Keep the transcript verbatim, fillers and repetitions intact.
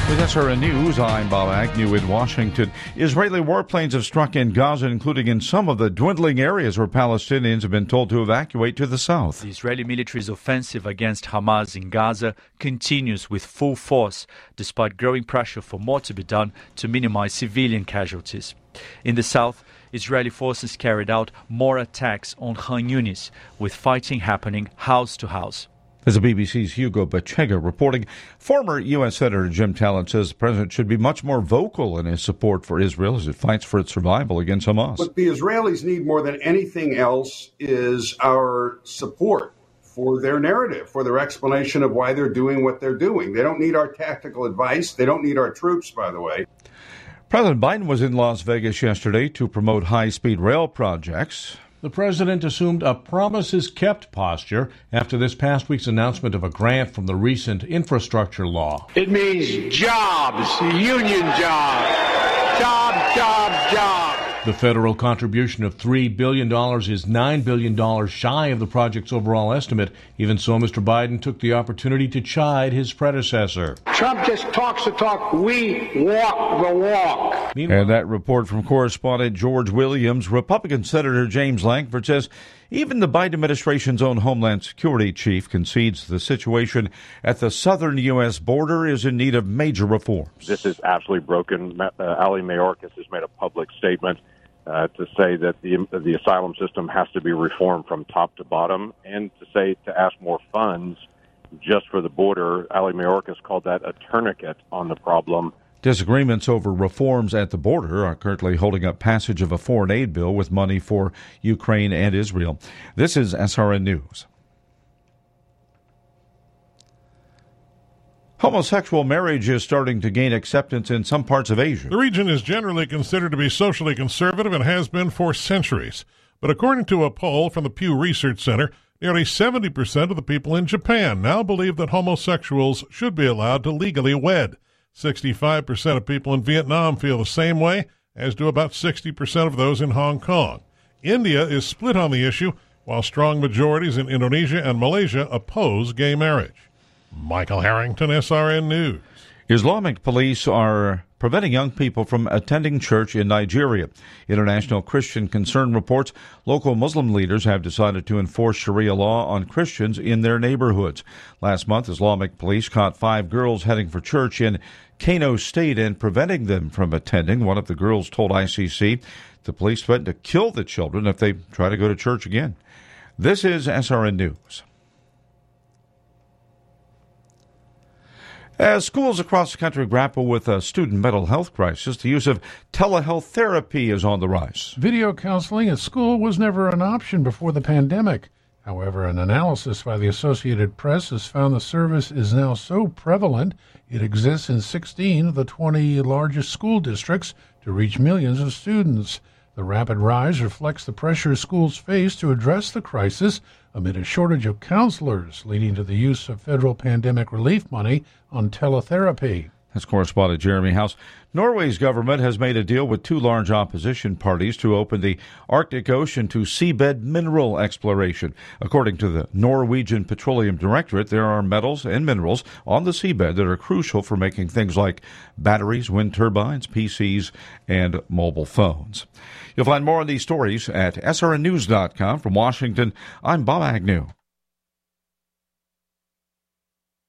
With S R N News, I'm Bob Agnew in Washington. Israeli warplanes have struck in Gaza, including in some of the dwindling areas where Palestinians have been told to evacuate to the south. The Israeli military's offensive against Hamas in Gaza continues with full force, despite growing pressure for more to be done to minimize civilian casualties. In the south, Israeli forces carried out more attacks on Khan Yunis, with fighting happening house to house. As the B B C's Hugo Bachega reporting, former U S Senator Jim Talent says the president should be much more vocal in his support for Israel as it fights for its survival against Hamas. What the Israelis need more than anything else is our support for their narrative, for their explanation of why they're doing what they're doing. They don't need our tactical advice. They don't need our troops, by the way. President Biden was in Las Vegas yesterday to promote high-speed rail projects. The president assumed a promises-kept posture after this past week's announcement of a grant from the recent infrastructure law. It means jobs, union jobs, job, job, job. The federal contribution of three billion dollars is nine billion dollars shy of the project's overall estimate. Even so, Mister Biden took the opportunity to chide his predecessor. Trump just talks the talk. We walk the walk. Meanwhile, and that report from correspondent George Williams. Republican Senator James Lankford says even the Biden administration's own Homeland Security chief concedes the situation at the southern U S border is in need of major reforms. This is absolutely broken. Uh, Ali Mayorkas has made a public statement uh, to say that the the asylum system has to be reformed from top to bottom, and to say to ask more funds just for the border. Ali Mayorkas called that a tourniquet on the problem. Disagreements over reforms at the border are currently holding up passage of a foreign aid bill with money for Ukraine and Israel. This is S R N News. Homosexual marriage is starting to gain acceptance in some parts of Asia. The region is generally considered to be socially conservative and has been for centuries. But according to a poll from the Pew Research Center, nearly seventy percent of the people in Japan now believe that homosexuals should be allowed to legally wed. sixty-five percent of people in Vietnam feel the same way, as do about sixty percent of those in Hong Kong. India is split on the issue, while strong majorities in Indonesia and Malaysia oppose gay marriage. Michael Harrington, S R N News. Islamic police are preventing young people from attending church in Nigeria. International Christian Concern reports local Muslim leaders have decided to enforce Sharia law on Christians in their neighborhoods. Last month, Islamic police caught five girls heading for church in Kano State and preventing them from attending. One of the girls told I C C the police threatened to kill the children if they try to go to church again. This is S R N News. As schools across the country grapple with a student mental health crisis, the use of telehealth therapy is on the rise. Video counseling at school was never an option before the pandemic. However, an analysis by the Associated Press has found the service is now so prevalent it exists in sixteen of the twenty largest school districts to reach millions of students. The rapid rise reflects the pressure schools face to address the crisis amid a shortage of counselors, leading to the use of federal pandemic relief money on teletherapy. That's correspondent Jeremy House. Norway's government has made a deal with two large opposition parties to open the Arctic Ocean to seabed mineral exploration. According to the Norwegian Petroleum Directorate, there are metals and minerals on the seabed that are crucial for making things like batteries, wind turbines, P Cs, and mobile phones. You'll find more on these stories at S R N news dot com. From Washington, I'm Bob Agnew.